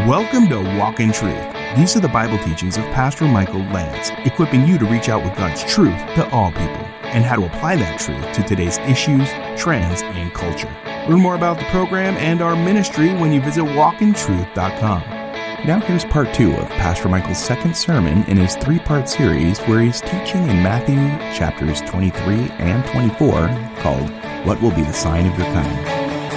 Welcome to Walk in Truth. These are the Bible teachings of Pastor Michael Lance, equipping you to reach out with God's truth to all people and how to apply that truth to today's issues, trends, and culture. Learn more about the program and our ministry when you visit walkintruth.com. Now here's part 2 of Pastor Michael's second sermon in his 3-part series where he's teaching in Matthew chapters 23 and 24 called, What Will Be the Sign of Your Coming?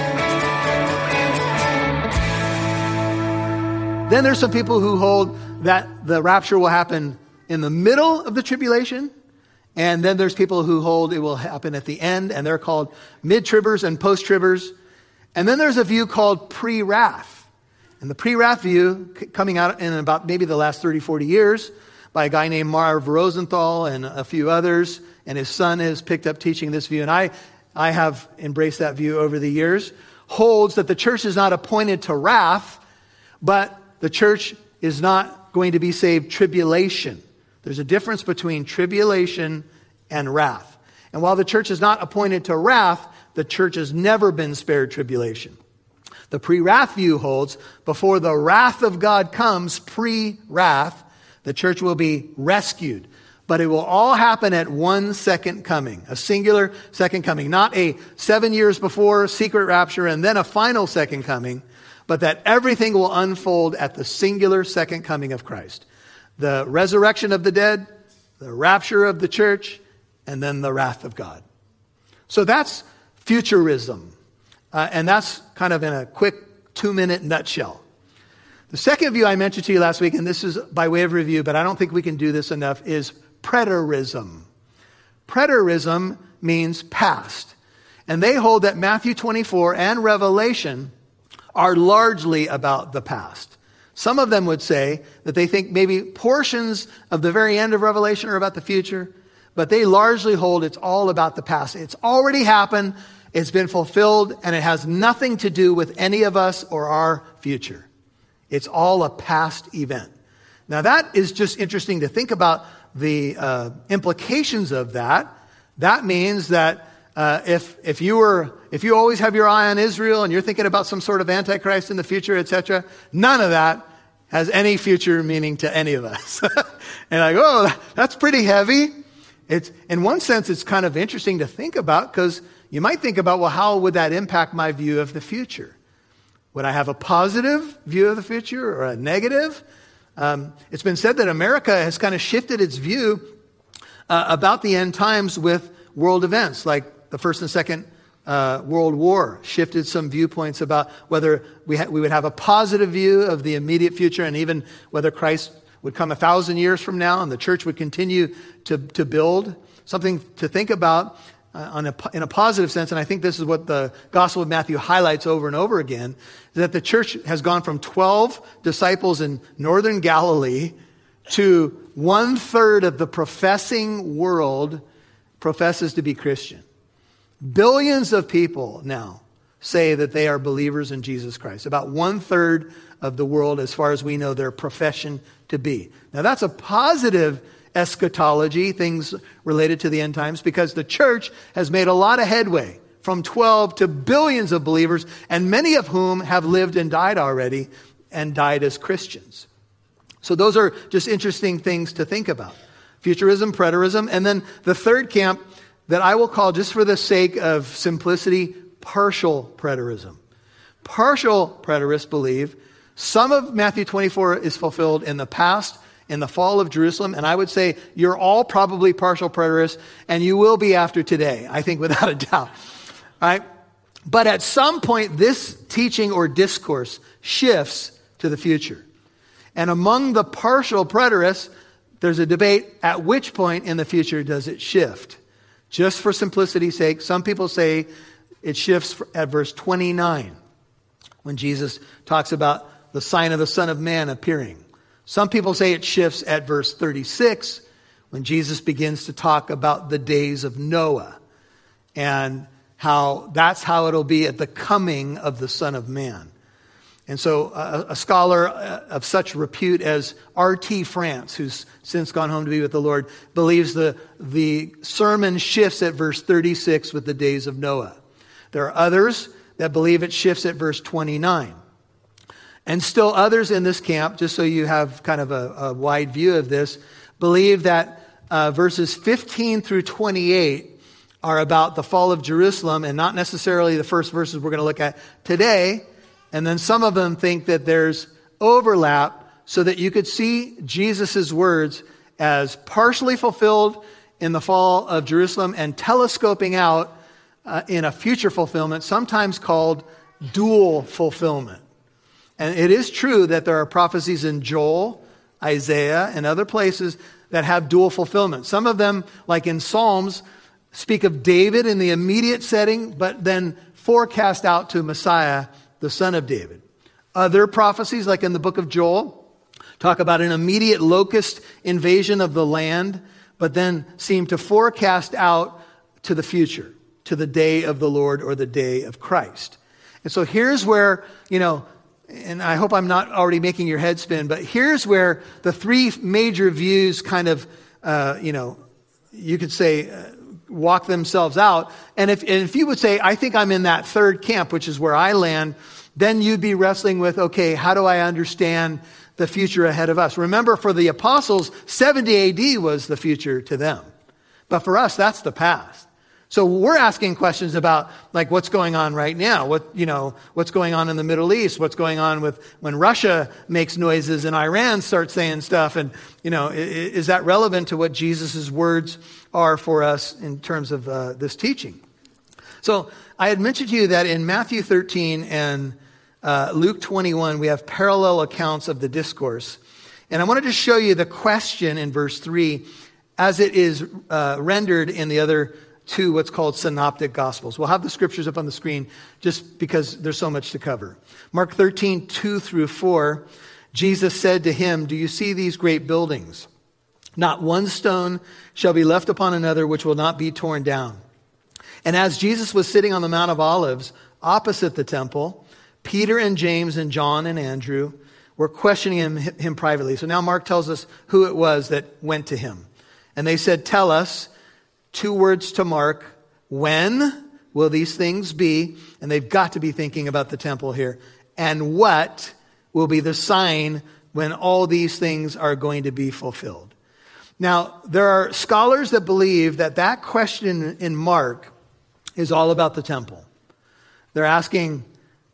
Then there's some people who hold that the rapture will happen in the middle of the tribulation. And then there's people who hold it will happen at the end, and they're called mid-tribbers and post-tribbers. And then there's a view called pre-wrath. And the pre-wrath view, coming out in about maybe the last 30, 40 years, by a guy named Marv Rosenthal and a few others, and his son has picked up teaching this view, and I have embraced that view over the years, holds that the church is not appointed to wrath, but the church is not going to be saved tribulation. There's a difference between tribulation and wrath. And while the church is not appointed to wrath, the church has never been spared tribulation. The pre-wrath view holds before the wrath of God comes, pre-wrath, the church will be rescued. But it will all happen at one second coming, a singular second coming, not a 7 years before secret rapture and then a final second coming, but that everything will unfold at the singular second coming of Christ. The resurrection of the dead, the rapture of the church, and then the wrath of God. So that's futurism. And that's kind of in a quick 2-minute nutshell. The second view I mentioned to you last week, and this is by way of review, but I don't think we can do this enough, is preterism. Preterism means past. And they hold that Matthew 24 and Revelation are largely about the past. Some of them would say that they think maybe portions of the very end of Revelation are about the future, but they largely hold it's all about the past. It's already happened, it's been fulfilled, and it has nothing to do with any of us or our future. It's all a past event. Now that is just interesting to think about the implications of that. That means that if you always have your eye on Israel and you're thinking about some sort of Antichrist in the future, etc., none of that has any future meaning to any of us. And I go, that's pretty heavy. It's in one sense, it's kind of interesting to think about because you might think about, well, how would that impact my view of the future? Would I have a positive view of the future or a negative? It's been said that America has kind of shifted its view about the end times with world events like the First and Second World War shifted some viewpoints about whether we would have a positive view of the immediate future and even whether Christ would come 1,000 years from now and the church would continue to build. Something to think about in a positive sense, and I think this is what the Gospel of Matthew highlights over and over again, is that the church has gone from 12 disciples in northern Galilee to 1/3 of the professing world professes to be Christian. Billions of people now say that they are believers in Jesus Christ. About 1/3 of the world, as far as we know, their profession to be. Now that's a positive eschatology, things related to the end times, because the church has made a lot of headway from 12 to billions of believers, and many of whom have lived and died already and died as Christians. So those are just interesting things to think about. Futurism, preterism, and then the third camp that I will call, just for the sake of simplicity, partial preterism. Partial preterists believe some of Matthew 24 is fulfilled in the past, in the fall of Jerusalem, and I would say you're all probably partial preterists, and you will be after today, I think without a doubt. All right? But at some point, this teaching or discourse shifts to the future. And among the partial preterists, there's a debate at which point in the future does it shift. Just for simplicity's sake, some people say it shifts at verse 29 when Jesus talks about the sign of the Son of Man appearing. Some people say it shifts at verse 36 when Jesus begins to talk about the days of Noah and how that's how it'll be at the coming of the Son of Man. And so a scholar of such repute as R.T. France, who's since gone home to be with the Lord, believes the sermon shifts at verse 36 with the days of Noah. There are others that believe it shifts at verse 29. And still others in this camp, just so you have kind of a wide view of this, believe that verses 15 through 28 are about the fall of Jerusalem and not necessarily the first verses we're going to look at today. And then some of them think that there's overlap so that you could see Jesus' words as partially fulfilled in the fall of Jerusalem and telescoping out in a future fulfillment, sometimes called dual fulfillment. And it is true that there are prophecies in Joel, Isaiah, and other places that have dual fulfillment. Some of them, like in Psalms, speak of David in the immediate setting, but then forecast out to Messiah, the son of David. Other prophecies, like in the book of Joel, talk about an immediate locust invasion of the land, but then seem to forecast out to the future, to the day of the Lord or the day of Christ. And so here's where, and I hope I'm not already making your head spin, but here's where the three major views kind of, you could say, walk themselves out. And if you would say, I think I'm in that third camp, which is where I land, then you'd be wrestling with, okay, how do I understand the future ahead of us? Remember, for the apostles, 70 AD was the future to them. But for us, that's the past. So we're asking questions about like what's going on right now, what's going on in the Middle East, what's going on with when Russia makes noises and Iran starts saying stuff, and is that relevant to what Jesus' words are for us in terms of this teaching? So I had mentioned to you that in Matthew 13 and Luke 21, we have parallel accounts of the discourse. And I wanted to show you the question in verse 3 as it is rendered in the other two what's called synoptic gospels. We'll have the scriptures up on the screen just because there's so much to cover. Mark 13, 2 through 4, Jesus said to him, "Do you see these great buildings? Not one stone shall be left upon another which will not be torn down." And as Jesus was sitting on the Mount of Olives opposite the temple, Peter and James and John and Andrew were questioning him privately. So now Mark tells us who it was that went to him. And they said, "Tell us," two words to Mark, "when will these things be?" And they've got to be thinking about the temple here. "And what will be the sign when all these things are going to be fulfilled?" Now, there are scholars that believe that question in Mark is all about the temple. They're asking,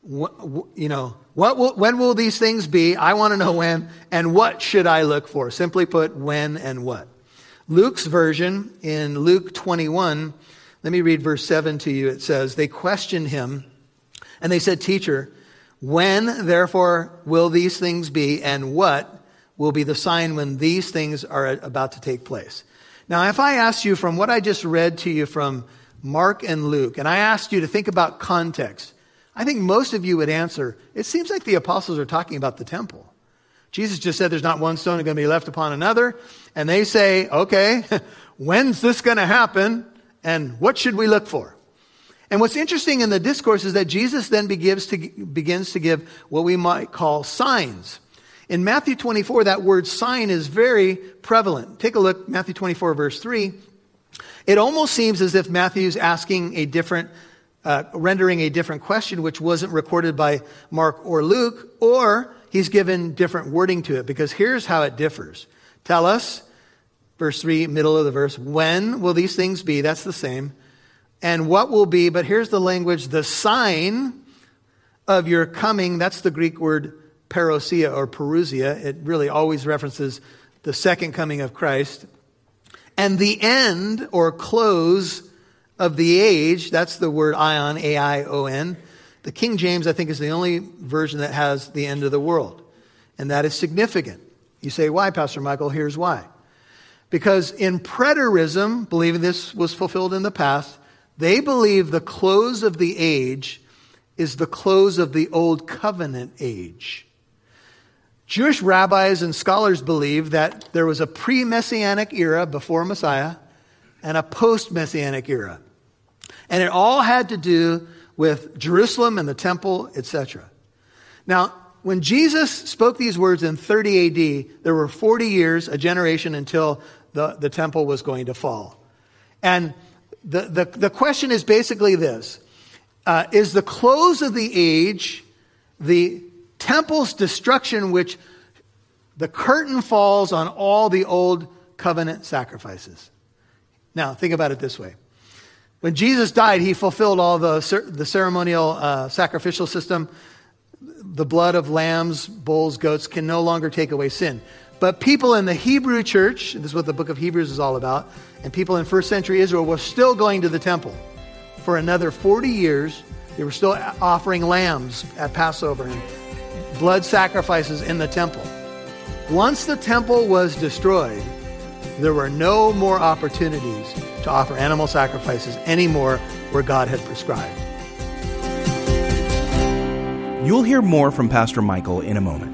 when will these things be? I want to know when. And what should I look for? Simply put, when and what. Luke's version in Luke 21, let me read verse 7 to you. It says, "They questioned him and they said, 'Teacher, when therefore will these things be, and what will be the sign when these things are about to take place?'" Now, if I asked you from what I just read to you from Mark and Luke, and I asked you to think about context, I think most of you would answer, it seems like the apostles are talking about the temple. Jesus just said there's not one stone going to be left upon another. And they say, okay, when's this going to happen? And what should we look for? And what's interesting in the discourse is that Jesus then begins to give what we might call signs. In Matthew 24, that word sign is very prevalent. Take a look, Matthew 24, verse 3. It almost seems as if Matthew's asking rendering a different question, which wasn't recorded by Mark or Luke, or he's given different wording to it, because here's how it differs. "Tell us," verse 3, middle of the verse, "when will these things be?" That's the same. "And what will be," but here's the language, "the sign of your coming." That's the Greek word parousia or parousia. It really always references the second coming of Christ. "And the end or close of the age," that's the word aion, A-I-O-N. The King James, I think, is the only version that has the end of the world. And that is significant. You say, why, Pastor Michael? Here's why. Because in preterism, believing this was fulfilled in the past, they believe the close of the age is the close of the Old Covenant age. Jewish rabbis and scholars believe that there was a pre-Messianic era before Messiah and a post-Messianic era. And it all had to do with Jerusalem and the temple, etc. Now, when Jesus spoke these words in 30 AD, there were 40 years, a generation, until the temple was going to fall. And the question is basically this. Is the close of the age the temple's destruction, which the curtain falls on all the old covenant sacrifices. Now, think about it this way. When Jesus died, he fulfilled all the ceremonial sacrificial system. The blood of lambs, bulls, goats can no longer take away sin. But people in the Hebrew church, and this is what the book of Hebrews is all about, and people in first century Israel were still going to the temple. For another 40 years, they were still offering lambs at Passover and blood sacrifices in the temple. Once the temple was destroyed, there were no more opportunities to offer animal sacrifices anymore where God had prescribed. You'll hear more from Pastor Michael in a moment.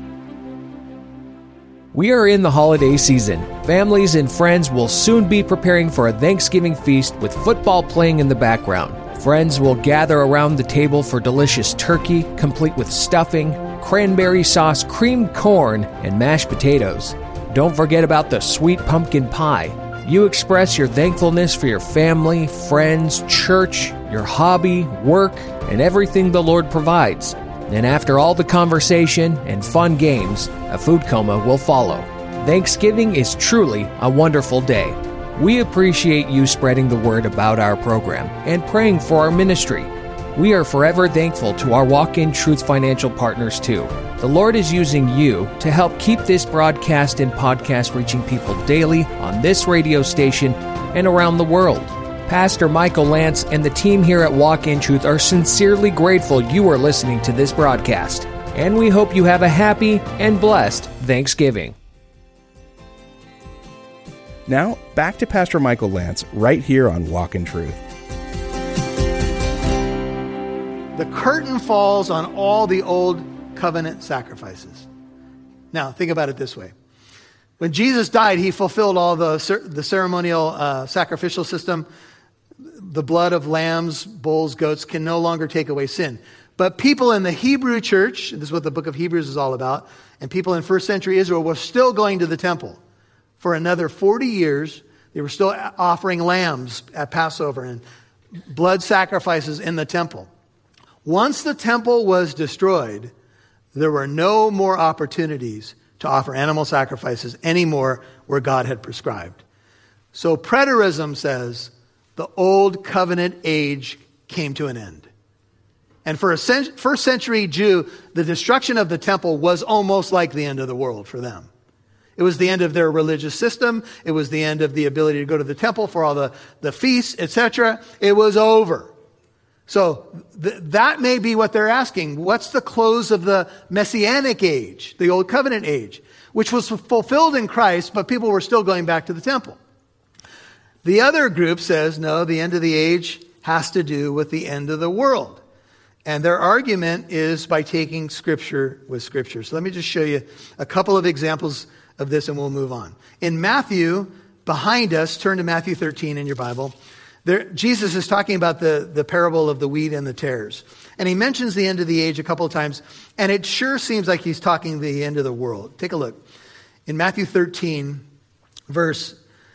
We are in the holiday season. Families and friends will soon be preparing for a Thanksgiving feast with football playing in the background. Friends will gather around the table for delicious turkey, complete with stuffing, cranberry sauce, creamed corn, and mashed potatoes. Don't forget about the sweet pumpkin pie. You express your thankfulness for your family, friends, church, your hobby, work, and everything the Lord provides. And after all the conversation and fun games, a food coma will follow. Thanksgiving is truly a wonderful day. We appreciate you spreading the word about our program and praying for our ministry. We are forever thankful to our Walk in Truth financial partners too. The Lord is using you to help keep this broadcast and podcast reaching people daily on this radio station and around the world. Pastor Michael Lance and the team here at Walk in Truth are sincerely grateful you are listening to this broadcast, and we hope you have a happy and blessed Thanksgiving. Now, back to Pastor Michael Lance right here on Walk in Truth. The curtain falls on all the old covenant sacrifices. Now, think about it this way. When Jesus died, he fulfilled all the ceremonial sacrificial system. The blood of lambs, bulls, goats can no longer take away sin. But people in the Hebrew church, this is what the book of Hebrews is all about, and people in first century Israel were still going to the temple. For another 40 years, they were still offering lambs at Passover and blood sacrifices in the temple. Once the temple was destroyed, there were no more opportunities to offer animal sacrifices anymore where God had prescribed. So preterism says the old covenant age came to an end. And for a first century Jew, the destruction of the temple was almost like the end of the world for them. It was the end of their religious system. It was the end of the ability to go to the temple for all the feasts, etc. It was over. So that may be what they're asking. What's the close of the Messianic age, the Old Covenant age, which was fulfilled in Christ, but people were still going back to the temple? The other group says, no, the end of the age has to do with the end of the world. And their argument is by taking Scripture with Scripture. So let me just show you a couple of examples of this and we'll move on. In Matthew, behind us, turn to Matthew 13 in your Bible. There, Jesus is talking about the parable of the wheat and the tares. And he mentions the end of the age a couple of times. And it sure seems like he's talking the end of the world. Take a look. In Matthew 13, verse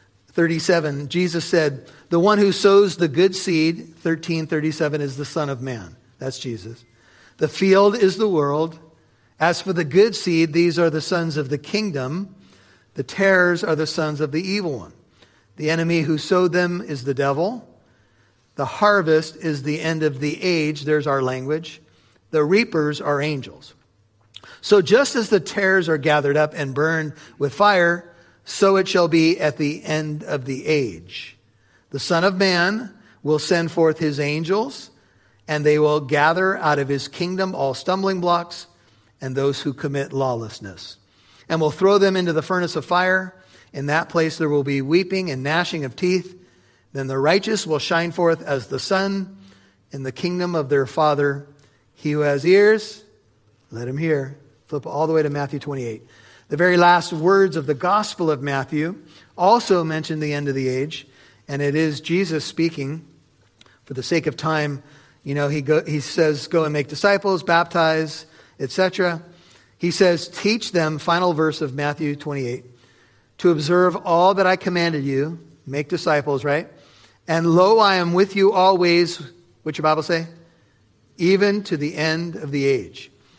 37, Jesus said, the one who sows the good seed, 13:37, is the Son of Man. That's Jesus. The field is the world. As for the good seed, these are the sons of the kingdom. The tares are the sons of the evil one. The enemy who sowed them is the devil. The harvest is the end of the age. There's our language. The reapers are angels. So just as the tares are gathered up and burned with fire, so it shall be at the end of the age. The Son of Man will send forth his angels, and they will gather out of his kingdom all stumbling blocks and those who commit lawlessness, and will throw them into the furnace of fire. In that place there will be weeping and gnashing of teeth. Then the righteous will shine forth as the sun in the kingdom of their Father. He who has ears, let him hear. Flip all the way to Matthew 28. The very last words of the Gospel of Matthew also mention the end of the age, and it is Jesus speaking. For the sake of time, he says, go and make disciples, baptize, etc. He says, teach them, final verse of Matthew 28, to observe all that I commanded you, make disciples, right? And lo, I am with you always, what's your Bible say? Even to the end of the age.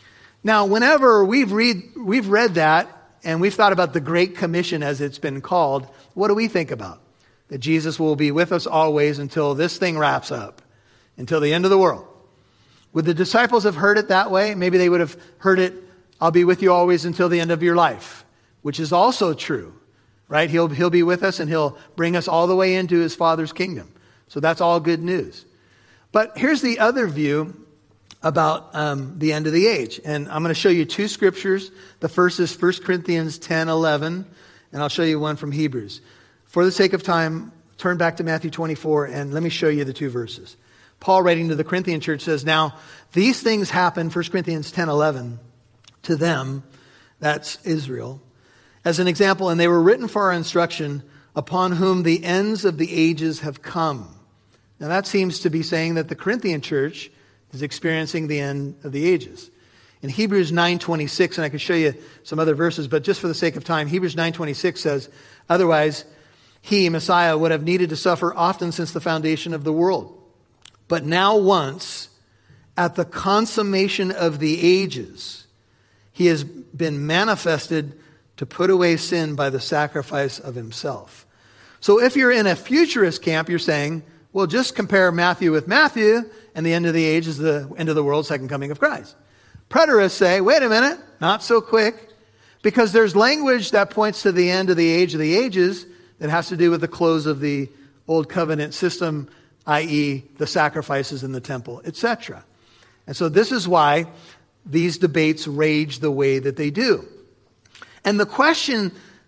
Now, whenever we've read that and we've thought about the Great Commission as it's been called, what do we think about? That Jesus will be with us always until this thing wraps up, until the end of the world. Would the disciples have heard it that way? Maybe they would have heard it, I'll be with you always until the end of your life, which is also true, right? He'll be with us and he'll bring us all the way into his Father's kingdom. So that's all good news. But here's the other view about the end of the age. And I'm going to show you two scriptures. The first is 1 Corinthians 10:11, and I'll show you one from Hebrews. For the sake of time, turn back to Matthew 24, and let me show you the two verses. Paul, writing to the Corinthian church, says, now, these things happen, 1 Corinthians 10:11, to them, that's Israel, as an example, and they were written for our instruction, upon whom the ends of the ages have come. Now, that seems to be saying that the Corinthian church is experiencing the end of the ages. In Hebrews 9:26, and I could show you some other verses, but just for the sake of time, Hebrews 9:26 says, otherwise, he, Messiah, would have needed to suffer often since the foundation of the world. But now once, at the consummation of the ages, he has been manifested to put away sin by the sacrifice of himself. So if you're in a futurist camp, you're saying, well, just compare Matthew with Matthew, and the end of the age is the end of the world, second coming of Christ. Preterists say, wait a minute, not so quick, because there's language that points to the end of the age of the ages that has to do with the close of the old covenant system, i.e. the sacrifices in the temple, etc. And so this is why these debates rage the way that they do. And the question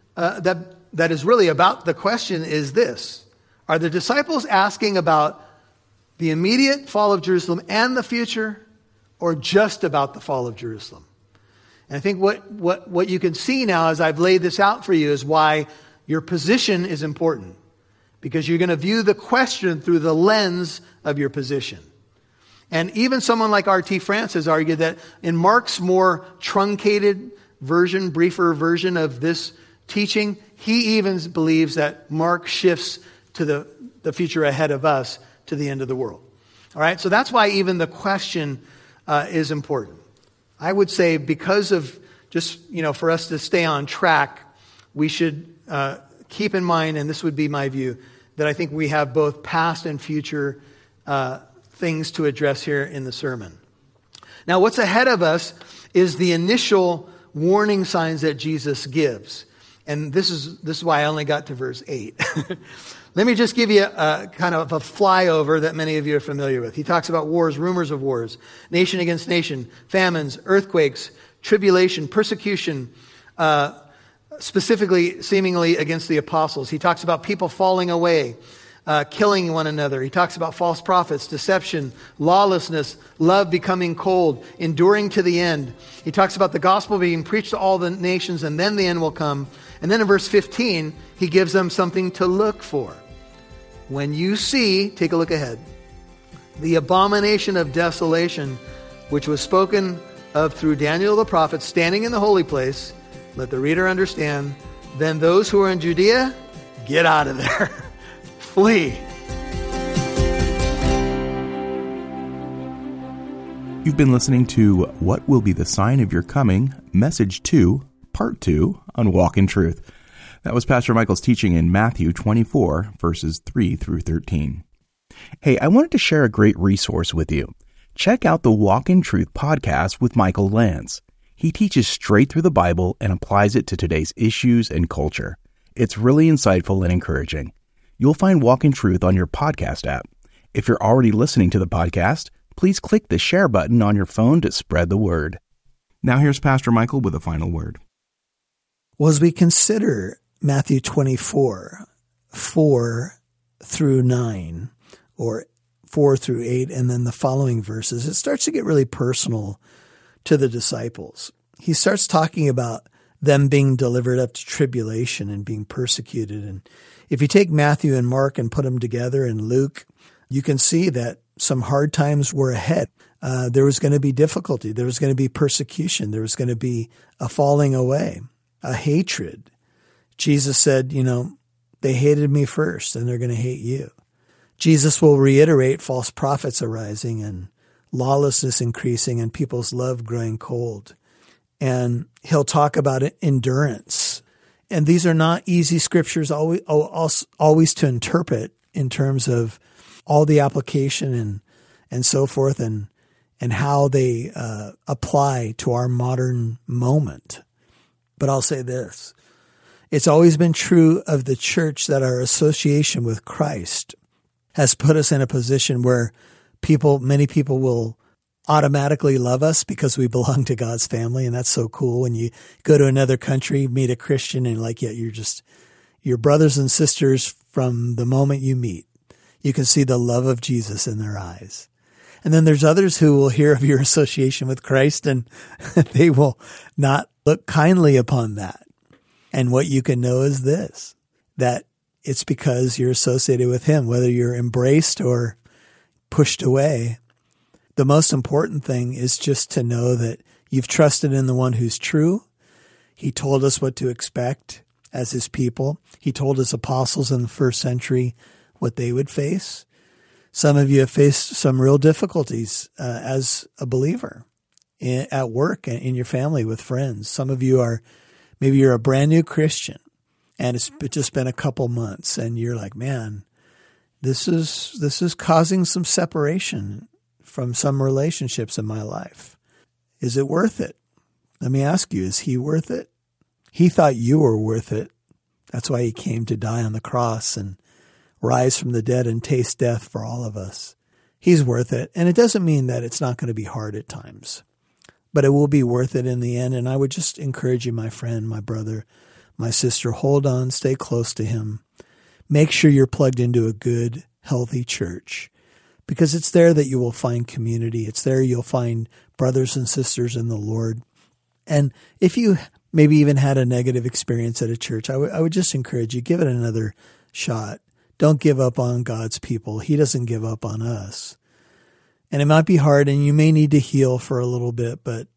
that is really about the question is this. Are the disciples asking about the immediate fall of Jerusalem and the future, or just about the fall of Jerusalem? And I think what you can see now as I've laid this out for you is why your position is important. Because you're going to view the question through the lens of your position. And even someone like R.T. France has argued that in Mark's more truncated version, briefer version of this teaching, he even believes that Mark shifts to the future ahead of us to the end of the world. All right, so that's why even the question is important. I would say because of just, for us to stay on track, we should keep in mind, and this would be my view, that I think we have both past and future things to address here in the sermon. Now, what's ahead of us is the initial warning signs that Jesus gives. And this is why I only got to verse 8. Let me just give you a kind of a flyover that many of you are familiar with. He talks about wars, rumors of wars, nation against nation, famines, earthquakes, tribulation, persecution, specifically seemingly against the apostles. He talks about people falling away, killing one another. He talks about false prophets, deception, lawlessness, love becoming cold, enduring to the end. He talks about the gospel being preached to all the nations, and then the end will come. And then in verse 15, he gives them something to look for. When you see, take a look ahead, the abomination of desolation, which was spoken of through Daniel the prophet, standing in the holy place, let the reader understand, then those who are in Judea, get out of there. Flee. You've been listening to What Will Be the Sign of Your Coming, Message 2, Part 2 on Walk in Truth. That was Pastor Michael's teaching in Matthew 24, verses 3 through 13. Hey, I wanted to share a great resource with you. Check out the Walk in Truth podcast with Michael Lance. He teaches straight through the Bible and applies it to today's issues and culture. It's really insightful and encouraging. You'll find Walk in Truth on your podcast app. If you're already listening to the podcast, please click the share button on your phone to spread the word. Now here's Pastor Michael with a final word. Well, as we consider Matthew 24, 4 through 9, or 4 through 8, and then the following verses, it starts to get really personal to the disciples. He starts talking about them being delivered up to tribulation and being persecuted. And if you take Matthew and Mark and put them together and Luke, you can see that some hard times were ahead. There was going to be difficulty. There was going to be persecution. There was going to be a falling away, a hatred. Jesus said, they hated me first and they're going to hate you. Jesus will reiterate false prophets arising and lawlessness increasing and people's love growing cold. and he'll talk about endurance. And these are not easy scriptures always to interpret in terms of all the application and so forth and how they apply to our modern moment. But I'll say this. It's always been true of the church that our association with Christ has put us in a position where many people will automatically love us because we belong to God's family. And that's so cool. When you go to another country, meet a Christian, and you're brothers and sisters from the moment you meet. You can see the love of Jesus in their eyes. And then there's others who will hear of your association with Christ and they will not look kindly upon that. And what you can know is this, that it's because you're associated with him, whether you're embraced or pushed away. The most important thing is just to know that you've trusted in the one who's true. He told us what to expect as his people. He told his apostles in the first century what they would face. Some of you have faced some real difficulties as a believer at work and in your family with friends. Some of you maybe you're a brand new Christian and it's just been a couple months and you're like, man, this is causing some separation from some relationships in my life. Is it worth it? Let me ask you, is he worth it? He thought you were worth it. That's why he came to die on the cross and rise from the dead and taste death for all of us. He's worth it. And it doesn't mean that it's not going to be hard at times, but it will be worth it in the end. And I would just encourage you, my friend, my brother, my sister, hold on, stay close to him. Make sure you're plugged into a good, healthy church because it's there that you will find community. It's there you'll find brothers and sisters in the Lord. And if you maybe even had a negative experience at a church, I would just encourage you, give it another shot. Don't give up on God's people. He doesn't give up on us. And it might be hard and you may need to heal for a little bit, but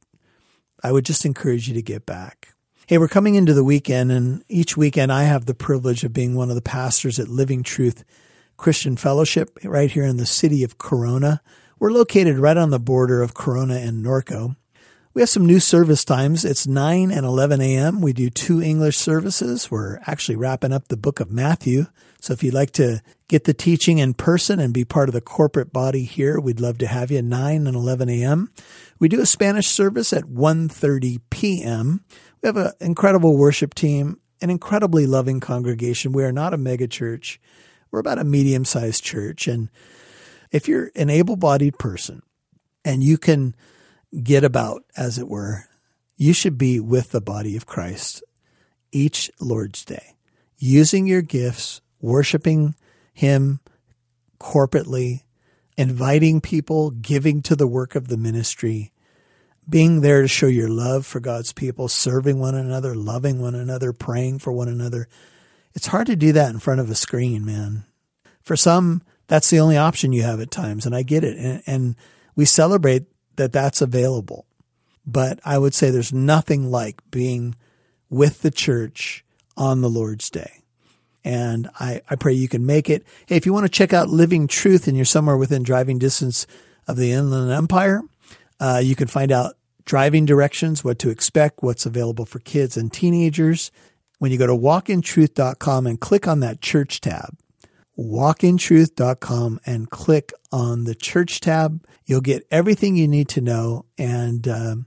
I would just encourage you to get back. Hey, we're coming into the weekend, and each weekend I have the privilege of being one of the pastors at Living Truth Christian Fellowship right here in the city of Corona. We're located right on the border of Corona and Norco. We have some new service times. It's 9 and 11 a.m. We do 2 English services. We're actually wrapping up the book of Matthew. So if you'd like to get the teaching in person and be part of the corporate body here, we'd love to have you 9 and 11 a.m. We do a Spanish service at 1:30 p.m. We have an incredible worship team, an incredibly loving congregation. We are not a mega church. We're about a medium-sized church. And if you're an able-bodied person and you can get about, as it were, you should be with the body of Christ each Lord's Day, using your gifts, worshiping him corporately, inviting people, giving to the work of the ministry, being there to show your love for God's people, serving one another, loving one another, praying for one another. It's hard to do that in front of a screen, man. For some, that's the only option you have at times, and I get it. And we celebrate that that's available. But I would say there's nothing like being with the church on the Lord's Day. And I pray you can make it. Hey, if you want to check out Living Truth and you're somewhere within driving distance of the Inland Empire, you can find out driving directions, what to expect, what's available for kids and teenagers. When you go to walkintruth.com and click on that church tab, walkintruth.com and click on the church tab, you'll get everything you need to know. And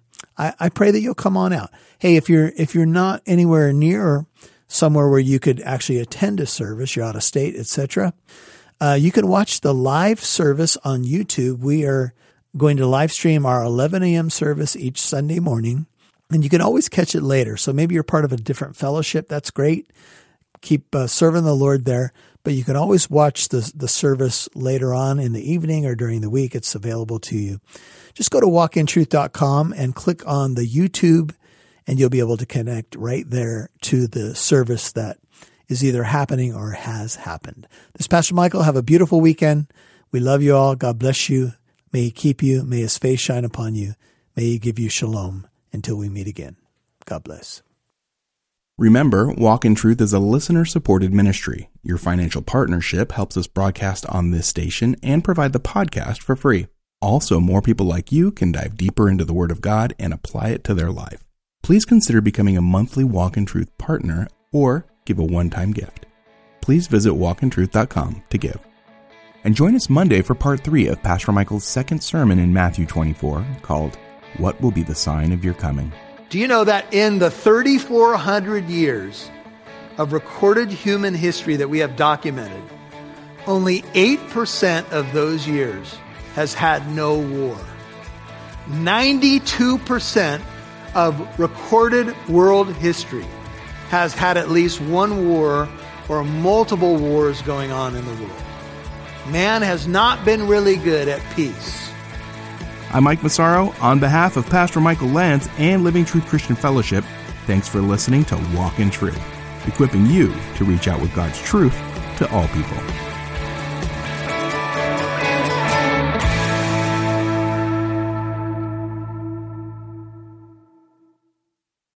I pray that you'll come on out. Hey, if you're not anywhere near somewhere where you could actually attend a service, you're out of state, etc., you can watch the live service on YouTube. We are going to live stream our 11 a.m. service each Sunday morning, and you can always catch it later. So maybe you're part of a different fellowship. That's great. Keep serving the Lord there, but you can always watch the service later on in the evening or during the week. It's available to you. Just go to walkintruth.com and click on the YouTube, and you'll be able to connect right there to the service that is either happening or has happened. This is Pastor Michael. Have a beautiful weekend. We love you all. God bless you. May he keep you. May his face shine upon you. May he give you shalom until we meet again. God bless. Remember, Walk in Truth is a listener-supported ministry. Your financial partnership helps us broadcast on this station and provide the podcast for free. Also, more people like you can dive deeper into the Word of God and apply it to their life. please consider becoming a monthly Walk in Truth partner or give a one-time gift. Please visit walkintruth.com to give. And join us Monday for part 3 of Pastor Michael's second sermon in Matthew 24 called, What Will Be the Sign of Your Coming? Do you know that in the 3,400 years of recorded human history that we have documented, only 8% of those years has had no war? 92% of recorded world history has had at least one war or multiple wars going on in the world. Man has not been really good at peace. I'm Mike Massaro. On behalf of Pastor Michael Lance and Living Truth Christian Fellowship, thanks for listening to Walk in Truth, equipping you to reach out with God's truth to all people.